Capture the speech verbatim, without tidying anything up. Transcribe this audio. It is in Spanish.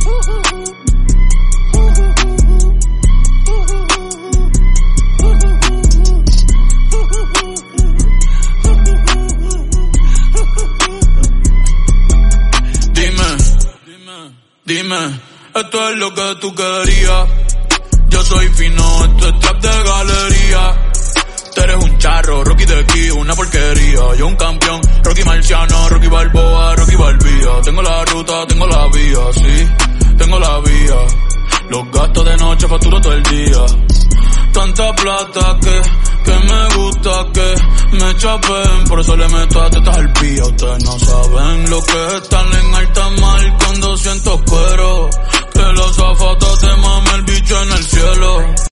Dime, esto es lo que tú querías. Yo soy fino, esto es trap de galería. Tú eres un charro, Rocky de aquí, una porquería. Yo un campeón, Rocky Marciano, Rocky Balboa, Rocky Balbía. Tengo la ruta, tengo la vía, sí, tengo la vía. Los gastos de noche facturo todo el día. Tanta plata que, que me gusta que me chapen. Por eso le meto a tetas al pía. Ustedes no saben lo que es estar en alta mar cuando siento cuero. Que los zapatos te mame el bicho en el cielo.